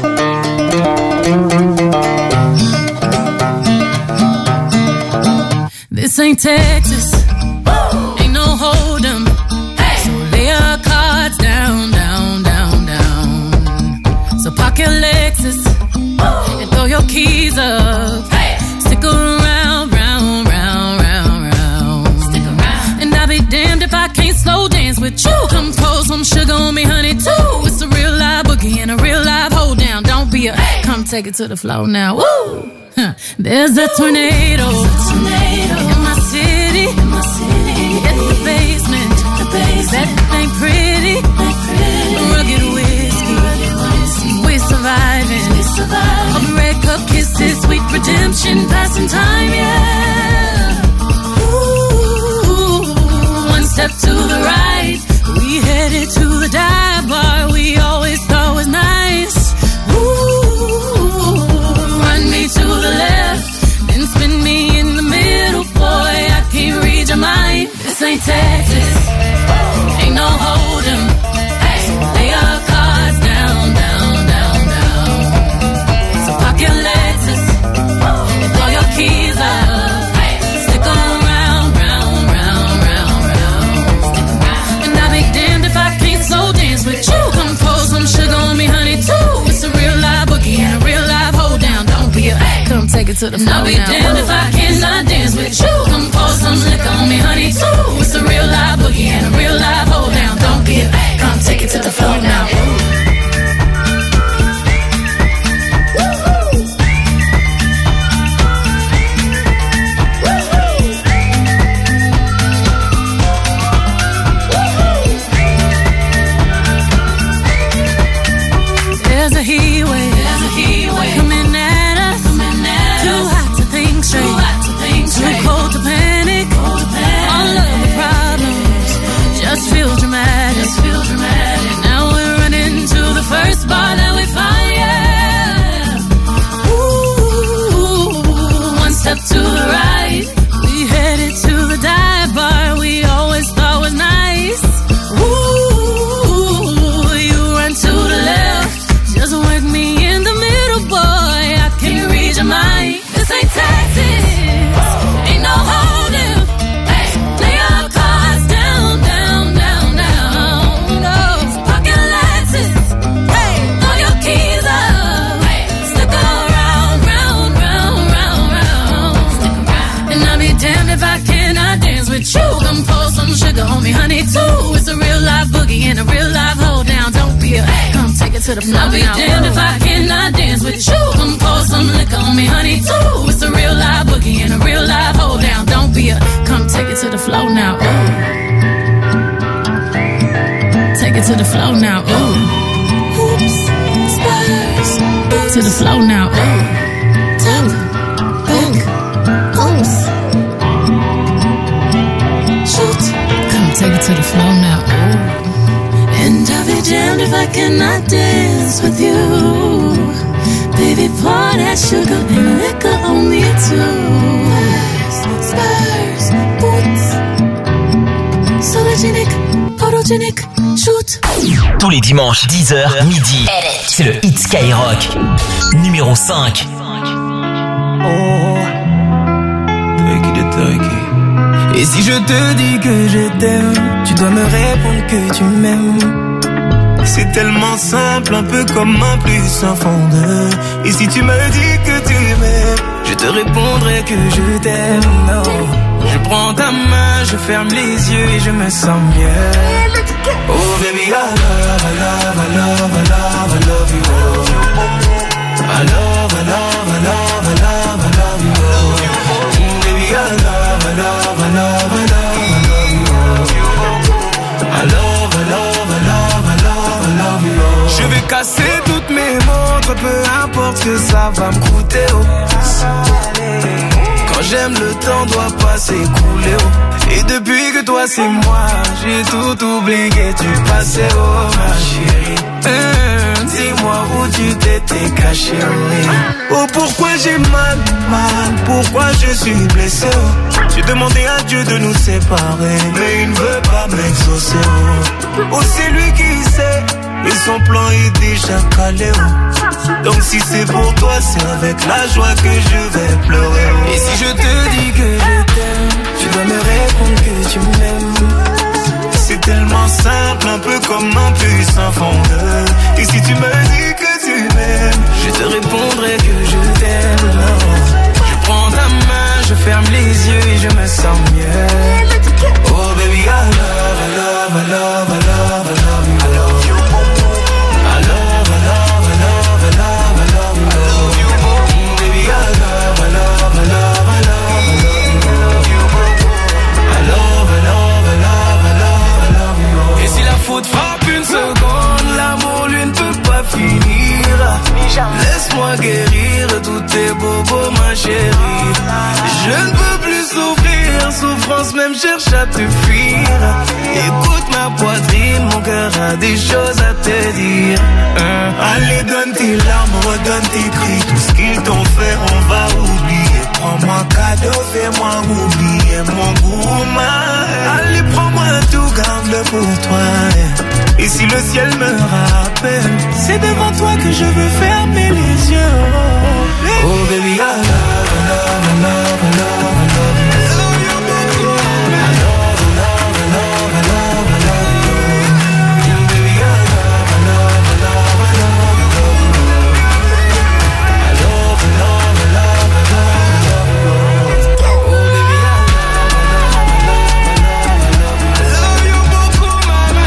This ain't Texas. Ain't no hold'em. So lay your cards down, down, down, down. So park your Lexus and throw your keys up. Stick around, round, round, round, round. Stick around. And I'll be damned if I can't slow dance with you. Come pour some sugar on me, honey, too. It's a real live boogie and a real live hold down. Don't be a come take it to the floor now. Woo! There's a tornado in my city. In the basement. That ain't pretty. Rugged whiskey. We're surviving. Of red cup kisses, sweet redemption, passing time, yeah. Ooh, one step to the right, we headed to the dive bar we always thought was nice. Ooh, run me to the left, then spin me in the middle, boy, I can't read your mind. This ain't Texas, ain't no hold'em. So lay your cards down, down, down, down. So park your Lexus and throw your keys up. Stick around, round, round, round, round. And I'll be damned if I can't slow dance with you. Come pour some sugar on me, honey, too. It's a real live boogie and a real live hold down. Don't be a come take it to the floor. I'll be damned if I cannot dance with you. Come pour some liquor on me, honey, too. It's a real live boogie and a real live hold down. Don't be a come take it to the floor now. There's a heat wave coming at us. Too hot to think straight, too cold to panic. All of the problems just feel dramatic. Now we're running to the first bar that we find, yeah. Ooh, one step to the right, we headed to the dive bar we always thought was nice. Ooh, you run to the left, just work me in the middle, boy, I can't read your mind. This ain't Texas, ain't no hold'em. Lay your cards down, down, down, down. No, park your Lexus, throw your keys up. Stick around, round, round, round, round. And I'll be damned if I cannot dance with you. Come pour some sugar on me, honey, too. It's a real live boogie and a real live hold down. Don't be a come take it to the floor. I'll be damned if I cannot dance with you. Come pour some liquor on me, honey, too. It's a real live boogie and a real live hold down. Don't be a come take it to the floor now. Ooh. Take it to the floor now. Ooh. Oops. Spurs. To the floor now. Ooh. Top. Back. Oops. Shoot. Come take it to the floor now. Ooh. And I'll be damned if I cannot dance with you. Baby, pour that sugar and liquor on me too. Spurs, boots, sologenic, photogenic, shoot. Tous les dimanches, 10h, midi. C'est le Hit Skyrock. Numéro 5. Et si je te dis que je t'aime, tu dois me répondre que tu m'aimes. C'est tellement simple, un peu comme un plus un fond de. Et si tu me dis que tu m'aimes, je te répondrai que je t'aime. Non. Je prends ta main, je ferme les yeux et je me sens mieux. Oh baby, I love, I love, I love, I love, I love you. I love, I love, I love, I love, I love you. Baby, I love, I love, I love, I love, I love you. I love, I love, I love, I love, I love you. Je vais casser toutes mes montres, peu importe ce que ça va me coûter. Oh. Quand j'aime, le temps doit pas s'écouler. Oh. Et depuis que toi c'est moi, j'ai tout oublié, tu passais, oh ma chérie. Dis-moi où tu t'étais caché, oui. Oh pourquoi j'ai mal, pourquoi je suis blessé, oh. J'ai demandé à Dieu de nous séparer, mais il ne veut pas m'exaucer, oh. Oh c'est lui qui sait, et son plan est déjà calé, oh. Donc si c'est pour toi, c'est avec la joie que je vais pleurer, oh. Et si je te dis que je t'aime, tu dois me répondre que tu m'aimes. C'est tellement simple, un peu comme un puissant fondeur. Et si tu me dis que tu m'aimes, je te répondrai que je t'aime. Je prends ta main, je ferme les yeux et je me sens mieux. Oh baby, I love, I love, I love, I love, I love you. I love you. I love, I love, I love, I love, I love you. I love you. Baby, I love, I love, I love, I love, I love you. I love, I love, I love, I love. Et si la faute frappe une seconde, l'amour lui ne peut pas finir. Laisse-moi guérir tous tes bobos, ma chérie. Je ne peux plus souffrir, souffrance même cherche à te fuir. Écoute ma poitrine, mon cœur a des choses à te dire. Allez donne tes larmes, redonne tes cris. Tout ce qu'ils t'ont fait on va oublier. Prends-moi cadeau, fais-moi oublier mon goût. Allez prends-moi tout, garde-le pour toi. Et si le ciel me rappelle, c'est devant toi que je veux fermer les yeux. Oh baby, I love, I love, I love, I love, I love you. I love, I love, I love, I love, I love you. Baby, I love, I love, I love, I love, I love you. I love, I love, I love, I love, I love you. Oh baby, I love, I love, I love, I love, I love you beaucoup, mama.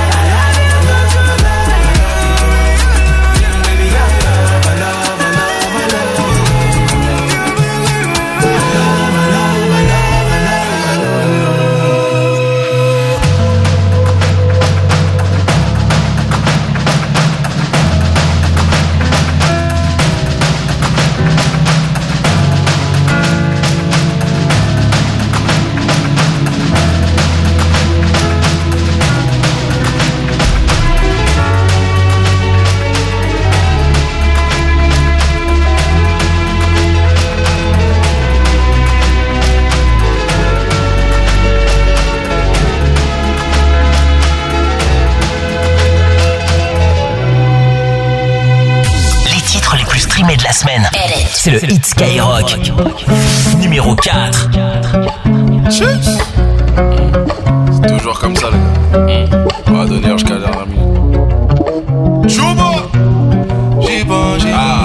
De la semaine, c'est le Hit Skyrock numéro 4. C'est toujours comme ça, les gars. On va donner jusqu'à la rami. Chouba, j'y pense,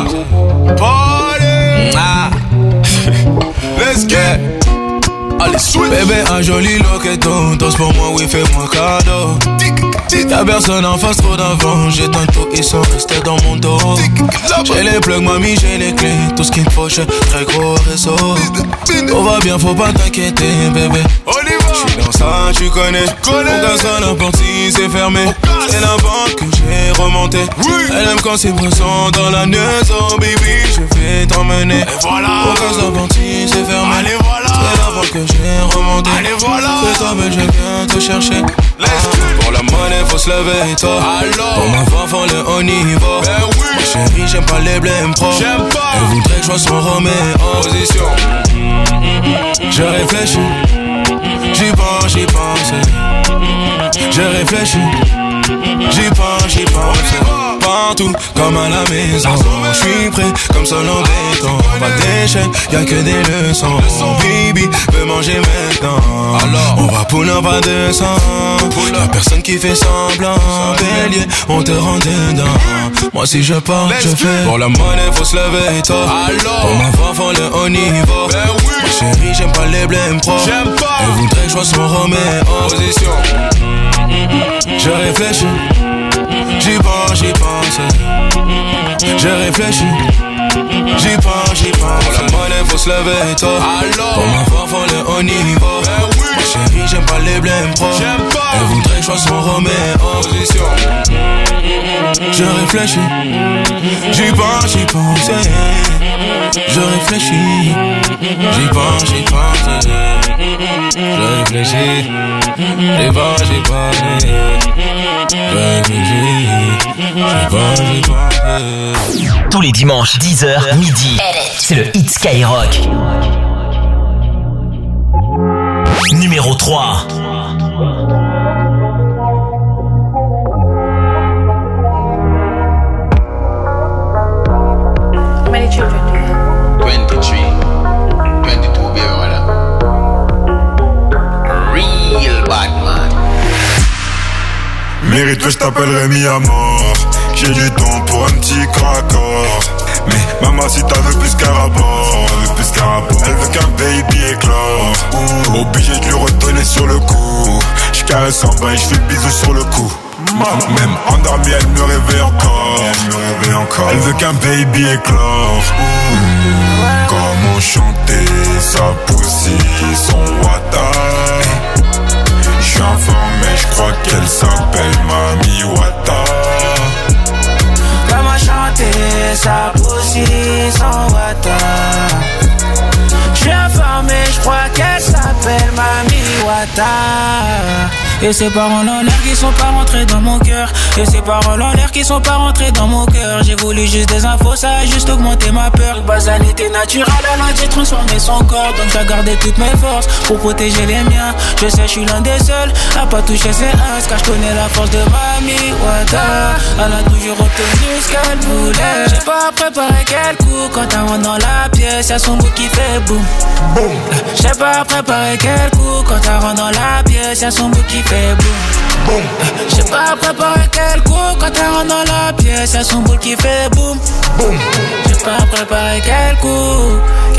party. Let's get. Allez, switch. Bébé, un joli loqueton. Danse pour moi, oui, fais-moi cadeau. T'as personne en face, trop d'avant. J'éteins tout, ils sont restés dans mon dos. J'ai les plugs, mamie, j'ai les clés. Tout ce qu'il me faut, j'ai très gros réseau. Tout va bien, faut pas t'inquiéter, bébé. J'suis dans ça, tu connais. Mon gaz à la partie, c'est fermé. C'est la banque que j'ai remonté. Elle aime quand c'est présent dans la neuse. Oh baby, je vais t'emmener. Mon gaz à la partie, c'est fermé. C'est la banque que j'ai remonté. Fais-toi belle, je viens te chercher. Pour la monnaie, faut se lever tôt. Pour ma femme, le haut niveau. Ma chérie, j'aime pas les blèmes pro. Elle voudrait que je sois son Roméo. Position. Je réfléchis. J'y pense. Je réfléchis. J'y pense. partout, comme à la maison. J'suis prêt, comme seul en béton. Pas d'échec, y'a que des leçons. Bibi veut manger maintenant. Alors, on va pull up à 200. Y'a personne qui fait semblant. Bélier, on te rend dedans. Moi si je pars, je fais. Pour la monnaie, faut se lever tôt. Pour ma voix, faut le haut niveau. Ma chérie, j'aime pas les blèmes pro. Elle voudrait que je sois son Roméo. Position. Je réfléchis. J'y pense. Je réfléchis. J'y pense. Pour la monnaie, faut se lever tôt. Pour ma voix, faut le haut niveau. Ma chérie, j'aime pas les blèmes pro. Elle voudrait que je sois son Roméo. Position. Je réfléchis. J'y pense. Je réfléchis. J'y pense. Je réfléchis. J'y pense. Je réfléchis. Tous les dimanches, 10h, midi, c'est le Hit Skyrock. Numéro 3. How many children do you have? 23. 22, baby mother. Real bad man. Mérite que je t'appellerai mis à mort. J'ai du temps pour un petit craccord. Mais maman si t'as veux plus qu'un rapport. Elle veut qu'un baby éclore. Obligé de lui redonner sur le coup. J'caresse en bas et j'fais le bisou sur le cou. Même endormie elle me réveille encore. Elle veut qu'un baby éclore. Comment chanter sa poussie, son wata. J'suis informé, j'crois qu'elle s'appelle Mami Wata. Comment chanter sa poussie, son wata. J'suis informé, j'crois qu'elle s'appelle Mami Wata. Et ces paroles en l'air qui sont pas rentrées dans mon cœur. Et ces paroles en l'air qui sont pas rentrées dans mon cœur. J'ai voulu juste des infos, ça a juste augmenté ma peur. Basalité naturelle, alors j'ai transformé son corps. Donc j'ai gardé toutes mes forces pour protéger les miens. Je sais, je suis l'un des seuls à pas toucher ses uns. Car je connais la force de Mami Wata. Elle a toujours obtenu ce qu'elle voulait. J'ai pas préparé quel coup. Quand elle rentre dans la pièce, y'a son bout qui fait boum. J'ai pas préparé quel coup. Quand elle rentre dans la pièce, y'a son bout qui fait boum. J'ai pas préparé quel coup. Quand elle rentre dans la pièce, y'a son boule qui fait boum. J'ai pas préparé quel coup.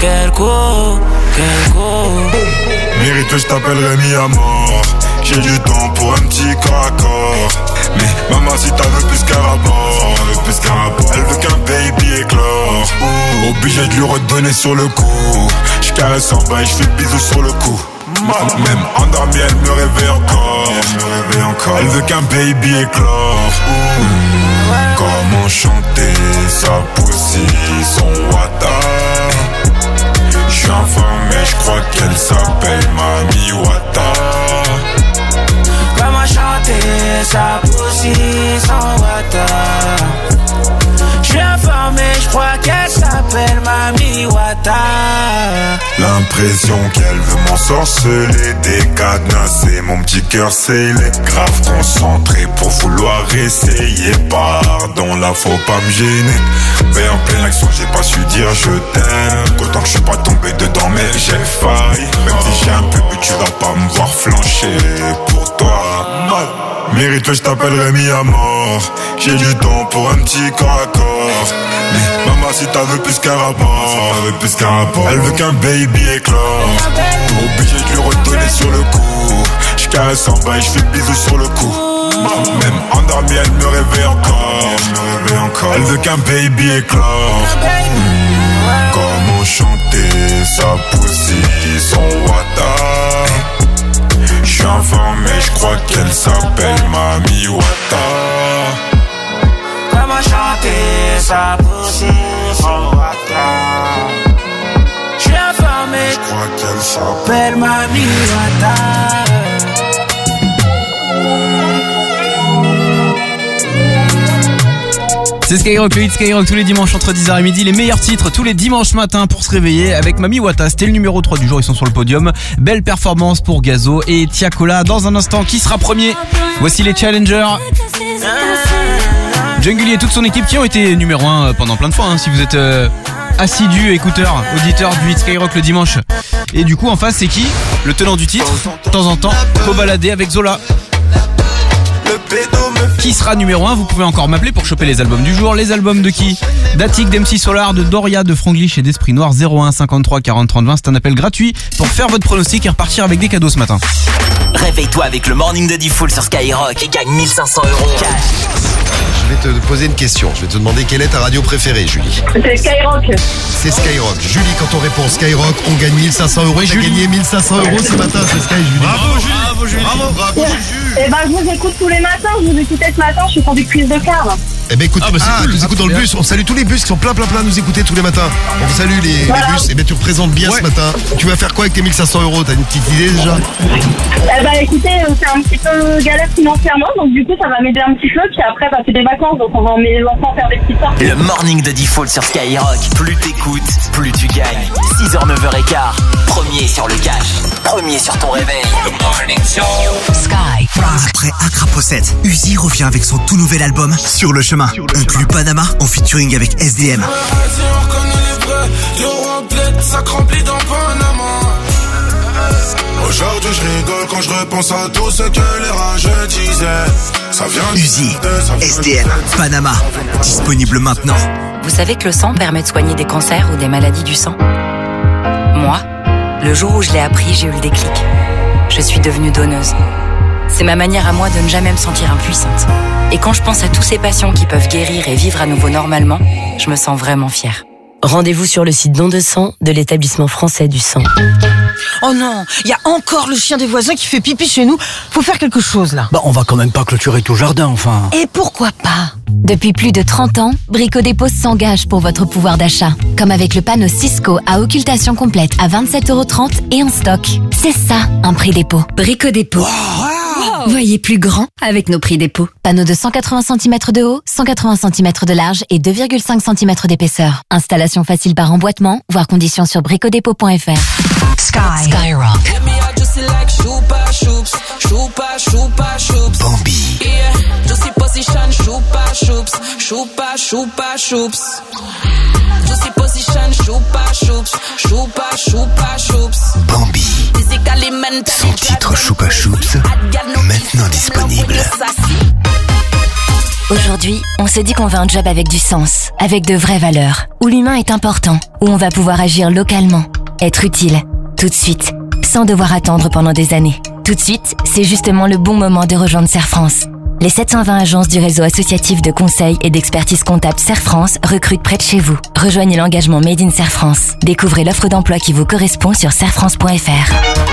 Mérite que je t'appellerai mis à mort. J'ai du temps pour un petit craccord. Mais maman si t'as veux plus qu'un rapport. Elle veut qu'un baby éclore. Obligé de lui redonner sur le coup. J'caresse en bas et j'fais le bisou sur le cou. Même endormie elle me réveille encore. Elle veut qu'un baby éclore. Comment chanter sa poussie, son wata. J'suis informé, j'crois qu'elle s'appelle Mami Wata. Comment chanter sa poussie, son wata. J'suis informé, j'crois qu'elle s'appelle Mami Wata. L'impression qu'elle veut m'ensorceler, décadenasser mon petit cœur scellé. Grave concentré pour vouloir essayer. Pardon, là faut pas me gêner. Mais en pleine action j'ai pas su dire je t'aime. Autant que je suis pas tombé dedans mais j'ai failli. Même si j'ai un peu bu tu vas pas me voir flancher pour toi. Mérite que je t'appellerai mis à mort. J'ai du temps pour un petit corps à corps. Mais maman si t'as veux plus qu'un rapport. Elle veut qu'un baby éclore. Obligé de lui redonner sur le coup. J'caresse en bas et j'fais le bisou sur le cou. Même endormie elle me réveille encore. Elle veut qu'un baby éclore. Comment chanter sa poussie, son wata. J'suis informé, j'crois qu'elle s'appelle Mami Wata. Comment chanter sa poussie, son wata. J'suis informé, j'crois qu'elle s'appelle Mami Wata. C'est Skyrock, le hit Skyrock tous les dimanches entre 10h et midi. Les meilleurs titres tous les dimanches matins pour se réveiller avec Mami Wata. C'était le numéro 3 du jour, ils sont sur le podium. Belle performance pour Gazo et Tiakola. Dans un instant, qui sera premier? Voici les challengers. Jungle et toute son équipe qui ont été numéro 1 pendant plein de fois, hein, si vous êtes assidu écouteur, auditeur du Hit Skyrock le dimanche. Et du coup en face c'est qui? Le tenant du titre, de temps en temps, faut balader avec Zola. Qui sera numéro 1? Vous pouvez encore m'appeler pour choper les albums du jour. Les albums de qui? d'Attic, d'MC Solar, de Doria, de Franglish et d'Esprit Noir. 01 53 40 30 20. C'est un appel gratuit pour faire votre pronostic et repartir avec des cadeaux ce matin. Réveille-toi avec le Morning de Diffoul sur Skyrock et gagne 1500 € cash. Je vais te poser une question. Je vais te demander quelle est ta radio préférée, Julie. C'est Skyrock. C'est Skyrock. Julie, quand on répond Skyrock, on gagne 1500 €. J'ai gagné 1500 € ce matin, c'est Sky, Julie. Bravo, Julie. Bravo, Julie. Bravo, Julie. Eh ben, je vous écoute tous les matins. Je vous écoutais ce matin. Je suis conductrice de car. Eh ben écoute, tu nous écoutes dans le bus. On salue tous les bus qui sont plein à nous écouter tous les matins. On salue les bus. Eh ben tu représentes bien ce matin. Tu vas faire quoi avec tes 1500 €? T'as une petite idée déjà? Eh ben écoutez, c'est un petit peu galère financièrement, donc du coup ça va m'aider un petit peu. Puis après, c'est des vacances, donc on va emmener les enfants faire des petites sorties. Le Morning de Diffoul sur Skyrock. Plus t'écoutes, plus tu gagnes. 6h, 9h15. Premier sur le cash. Premier sur ton réveil. The Morning Show. Sky. Après Akrapo 7, Uzi revient avec son tout nouvel album Sur le chemin. Inclut Panama en featuring avec SDM. Si on reconnaît les vrais, l'euro en bled, ça remplit dans Panama. Aujourd'hui je rigole quand je repense à tout ce que les rageux disaient. Ça vient Uzi, SDM, Panama, disponible maintenant. Vous savez que le sang permet de soigner des cancers ou des maladies du sang? Moi, le jour où je l'ai appris, j'ai eu le déclic. Je suis devenue donneuse. C'est ma manière à moi de ne jamais me sentir impuissante. Et quand je pense à tous ces patients qui peuvent guérir et vivre à nouveau normalement, je me sens vraiment fière. Rendez-vous sur le site Don de sang de l'établissement français du sang. Oh non, il y a encore le chien des voisins qui fait pipi chez nous. Faut faire quelque chose là. Bah on va quand même pas clôturer tout le jardin, enfin. Et pourquoi pas? Depuis plus de 30 ans, Brico Dépôt s'engage pour votre pouvoir d'achat. Comme avec le panneau Cisco à occultation complète à 27,30 € et en stock. C'est ça, un prix dépôt. Brico Dépôt. Wow. Voyez plus grand avec nos prix dépôt. Panneau de 180 cm de haut, 180 cm de large et 2,5 cm d'épaisseur. Installation facile par emboîtement, voir conditions sur bricodépôt.fr. Skyrock. Bambi. Bambi. Son titre Choupa Choups, maintenant disponible. Aujourd'hui, on se dit qu'on veut un job avec du sens, avec de vraies valeurs, où l'humain est important, où on va pouvoir agir localement, être utile, tout de suite, sans devoir attendre pendant des années. Tout de suite, c'est justement le bon moment de rejoindre Serre France. Les 720 agences du réseau associatif de conseil et d'expertise comptable Serre France recrutent près de chez vous. Rejoignez l'engagement Made in Serre France. Découvrez l'offre d'emploi qui vous correspond sur serrefrance.fr.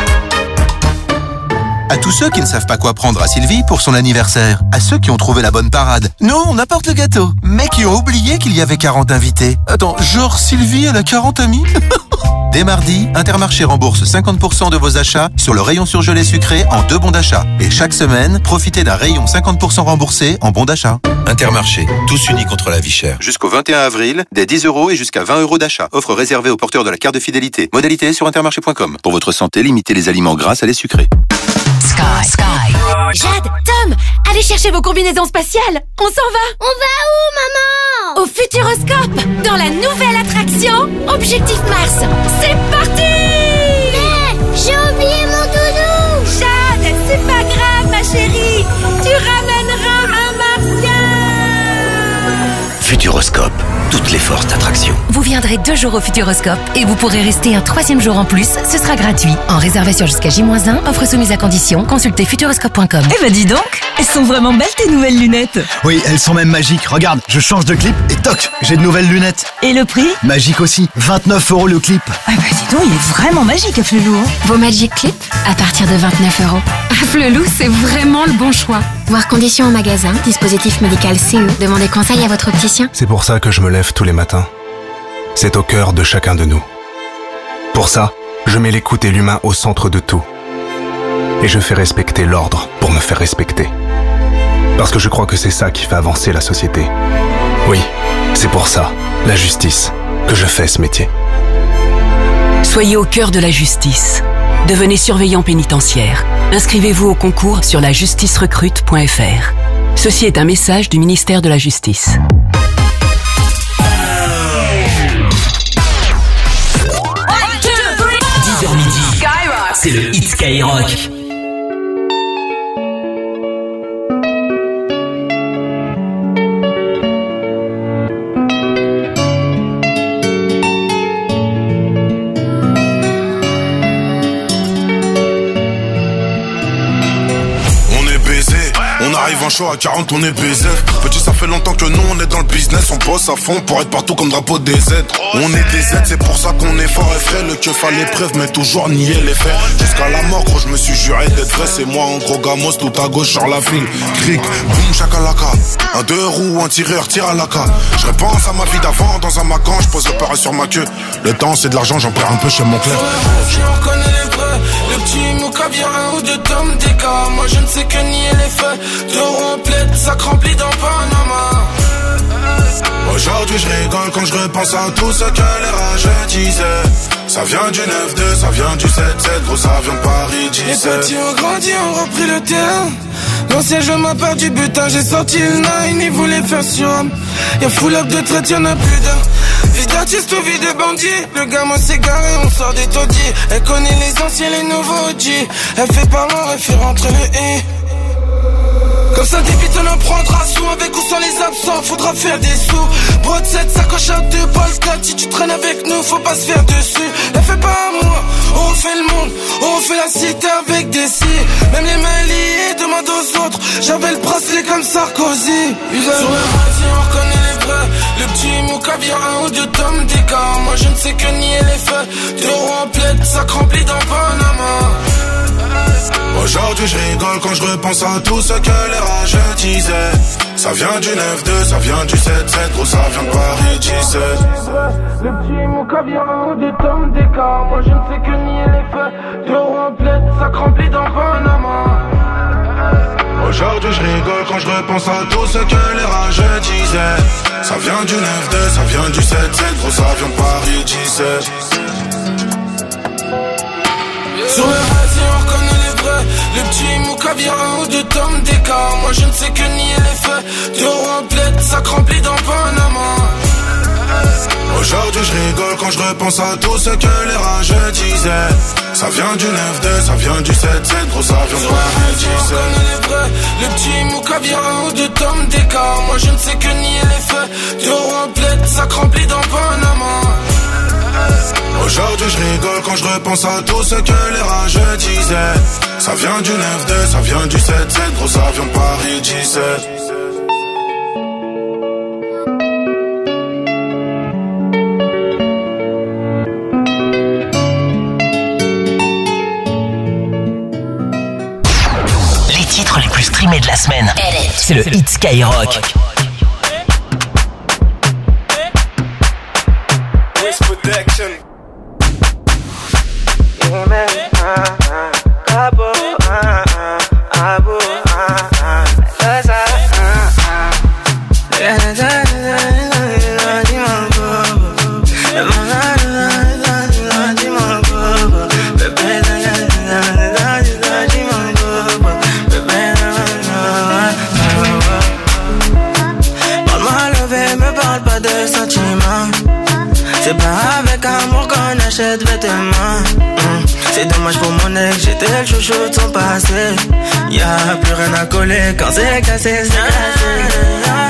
À tous ceux qui ne savent pas quoi prendre à Sylvie pour son anniversaire, à ceux qui ont trouvé la bonne parade, nous on apporte le gâteau, mais qui ont oublié qu'il y avait 40 invités. Attends, genre Sylvie elle a 40 amis? Dès mardi, Intermarché rembourse 50% de vos achats sur le rayon surgelé sucré en 2 bons d'achat. Et chaque semaine, profitez d'un rayon 50% remboursé en bons d'achat. Intermarché, tous unis contre la vie chère. Jusqu'au 21 avril, des 10 € et jusqu'à 20 € d'achat. Offre réservée aux porteurs de la carte de fidélité. Modalité sur intermarché.com. Pour votre santé, limitez les aliments gras à les sucrés. Sky. Jade, Tom, allez chercher vos combinaisons spatiales. On s'en va. On va où, maman? Au Futuroscope, dans la nouvelle attraction Objectif Mars. C'est parti. Mais j'ai oublié mon doudou. Jade, c'est pas grave, ma chérie. Tu ramèneras un martien. Futuroscope, toutes les forces d'attraction. Vous viendrez 2 jours au Futuroscope et vous pourrez rester un 3e jour en plus. Ce sera gratuit. En réservation jusqu'à J-1, offre soumise à condition. Consultez futuroscope.com. Eh bah dis donc, elles sont vraiment belles tes nouvelles lunettes. Oui, elles sont même magiques. Regarde, je change de clip et toc, j'ai de nouvelles lunettes. Et le prix? Magique aussi, 29 € le clip. Ah bah dis donc, il est vraiment magique à Flelou. Vos Magic Clip à partir de 29 €. À Flelou, c'est vraiment le bon choix. Voir conditions en magasin, dispositif médical CE. Demandez conseil à votre opticien. C'est pour ça que je me lève tous les matins. C'est au cœur de chacun de nous. Pour ça, je mets l'écoute et l'humain au centre de tout. Et je fais respecter l'ordre pour me faire respecter. Parce que je crois que c'est ça qui fait avancer la société. Oui, c'est pour ça, la justice, que je fais ce métier. Soyez au cœur de la justice. Devenez surveillant pénitentiaire. Inscrivez-vous au concours sur lajusticerecrute.fr. Ceci est un message du ministère de la Justice. 10h midi, c'est le Hit Skyrock. On arrive en show à 40, on est baisé. Petit, ça fait longtemps que nous on est dans le business. On bosse à fond pour être partout comme drapeau des Z. On est des Z, c'est pour ça qu'on est fort et frais. Le keuf à l'épreuve, mais toujours nier les faits. Jusqu'à la mort, gros, je me suis juré d'être vrai. C'est moi en gros gamos, tout à gauche sur la file. Cric, boum, chakalaka. Un 2 roues, un tireur, tire à la ca. Je repense à ma vie d'avant dans un macan. Je pose le pareil sur ma queue. Le temps, c'est de l'argent, j'en perds un peu chez mon clair. On reconnaît les vrais. Le petit mouka vient un ou deux tomes d'écart. Moi je ne sais que nier les faits. De remplète, sac rempli dans Panama. Aujourd'hui je rigole quand je repense à tout ce que les rageux disaient. Ça vient du 9-2, ça vient du 7-7, gros ça vient de Paris 17. Les petits ont grandi, ont repris le terrain. L'ancien jeu m'a perdu butin, j'ai sorti le 9, ils voulaient faire sur homme. Y'a full up de traite, y'en a plus d'un. Vie d'artiste ou vie de bandit. Le gamin s'est garé, on sort des taudis. Elle connaît les anciens, les nouveaux G. Elle fait parler, elle fait rentrer le I. Comme ça débite on en prendra sous. Avec ou sans les absents, faudra faire des sous. Broad 7, sacoche à 2 balles 4. Si tu traînes avec nous, faut pas se faire dessus. Elle fait pas à moi, on refait le monde. On refait la cité avec des si. Même les mains liées, demande aux autres. J'avais le bracelet comme Sarkozy. Sur le radio, on reconnaît les vrais. Le petit mouka vient un ou deux tomes d'écart. Moi je ne sais que nier les faits. 2 roues en plaid, sac rempli dans Panama. Aujourd'hui je rigole quand je repense à tout ce que les rageux disaient. Ça vient du 9-2, ça vient du 7-7, gros ça vient de Paris 17. Le petit mouka vient un ou deux tomes d'écart. Moi je ne sais que nier les faits. 2 roues en plaid, sac rempli dans Panama. Aujourd'hui je rigole quand je repense à tout ce que les rageux disaient. Ça vient du 9-2, ça vient du 7-7, gros ça vient de Paris 17. Sur le radio on reconnaît les vrais. Le petit mouka vient un ou deux tomes d'écart. Moi je ne sais que nier les faits. 2 roues en plaid, sac rempli dans Panama. Aujourd'hui je rigole quand je repense à tout ce que les rageux disaient. Ça vient du 9-2, ça vient du 7-7, gros ça vient de Paris 17. On reconnaît les vrais. Le petit mouka vient un ou deux tomes d'écart. Moi je ne sais que nier les faits. 2 roues en plaid, sac rempli dans Panama. Aujourd'hui je rigole quand je repense à tout ce que les rageux disaient. Ça vient du 9-2, ça vient du 7-7, gros ça vient de Paris 17. Les titres les plus streamés de la semaine, c'est le Hit Skyrock. Protection. C'est pas avec amour qu'on achète vêtements. C'est dommage pour mon ex, j'étais le chouchou de son passé. Y'a plus rien à coller quand c'est cassé, c'est cassé.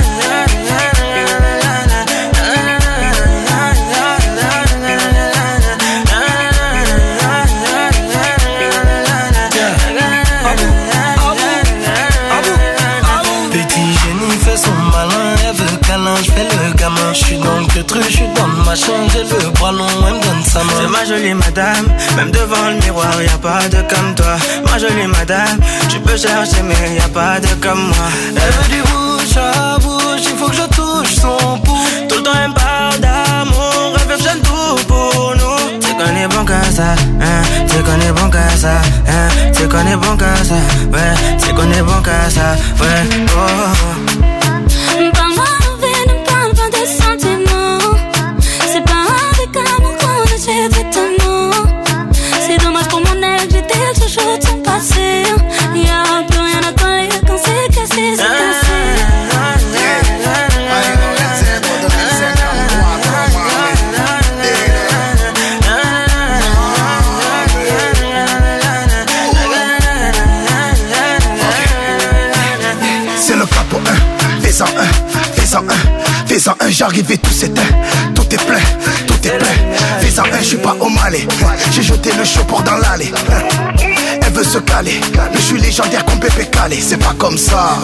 Je fais le gamin, je suis dans le truc, je suis dans le machin, j'ai le bras long, elle me donne sa main. C'est ma jolie madame, même devant le miroir, y'a pas de comme toi. Ma jolie madame, tu peux chercher mais y'a pas de comme moi. Elle veut du bouche à bouche, il faut que je touche son pouls. Tout le temps elle me parle d'amour, elle veut que je tout pour nous. Tu connais bon qu'à ça, hein, tu connais bon qu'à ça, hein, tu connais bon qu'à ça, ouais, tu connais bon qu'à ça, ouais, oh. Parle-moi envers, ne parle pas de sentiments. C'est pas avec amour qu'on achète vêtements. C'est dommage pour mon ex, j'étais le chouchou de son passé. Y'a plus rien à coller quand c'est cassé, c'est cassé. Fais-en un, j'arrive et tout s'éteint. Tout est plein. Fais-en un, je suis pas au Malais. J'ai jeté le show pour dans l'allée. Elle veut se caler, mais je suis légendaire comme Pépé Calé. C'est pas comme ça.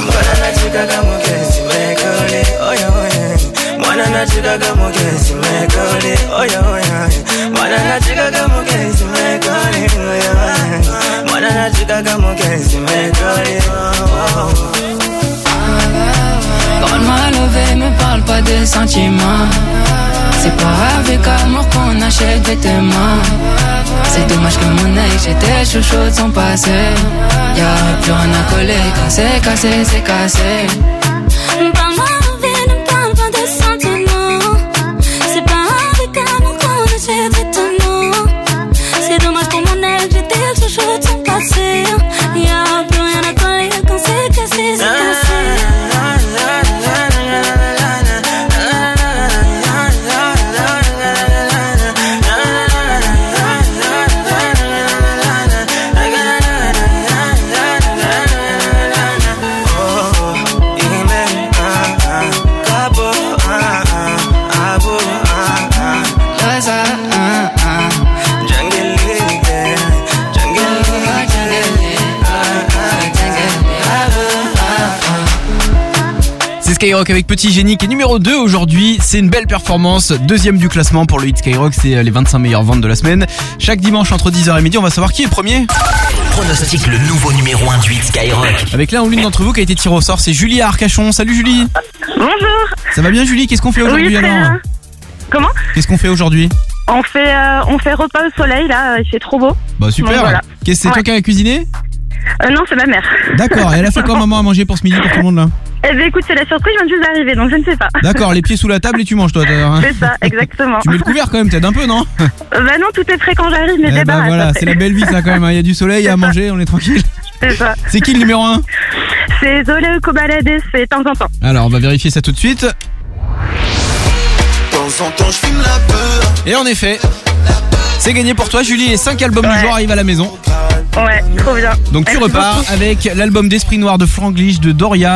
Parle-moi levé, me parle pas de sentiments. C'est pas avec amour qu'on achète des témoins. C'est dommage que mon œil, j'étais chouchou de son passé. Y'a plus rien à coller, quand c'est cassé, c'est cassé. Parle-moi levé, ne parle pas de sentiments. C'est pas avec amour qu'on achète des témoins. C'est dommage pour mon œil, j'étais chouchou de son passé. Y'a plus rien à coller, quand c'est cassé, c'est cassé. Skyrock avec Petit Génie qui est numéro 2 aujourd'hui. C'est une belle performance, deuxième du classement pour le hit Skyrock. C'est les 25 meilleures ventes de la semaine. Chaque dimanche entre 10h et midi, on va savoir qui est premier. Pronostic le nouveau numéro 1 du hit Skyrock. Avec l'un ou l'une d'entre vous qui a été tiré au sort, c'est Julie à Arcachon. Salut Julie. Bonjour. Ça va bien Julie? Qu'est-ce qu'on fait aujourd'hui Oui, très alors bien. Comment? Qu'est-ce qu'on fait aujourd'hui? On fait repas au soleil là, il fait trop beau. Bah super. Donc, voilà. C'est toi qui as cuisiné? Non, c'est ma mère. D'accord, et elle a fait quoi maman à manger pour ce midi pour tout le monde là? Eh bien écoute, c'est la surprise, je viens juste d'arriver, donc je ne sais pas. D'accord, les pieds sous la table et tu manges toi. C'est ça, exactement. Tu mets le couvert quand même, t'aides un peu non? Bah non, tout est prêt quand j'arrive, mais eh bah voilà, c'est la belle vie ça quand même, il y a du soleil, il y a à manger, on est tranquille. C'est ça. C'est qui le numéro 1? C'est Zolé Kobalade, c'est temps en temps. Alors on va vérifier ça tout de suite. De temps en temps, je fume la peur. Et en effet, c'est gagné pour toi Julie, les 5 albums du jour arrivent à la maison. Ouais, trop bien. Donc tu repars avec l'album d'Esprit Noir de Franglish, de Doria.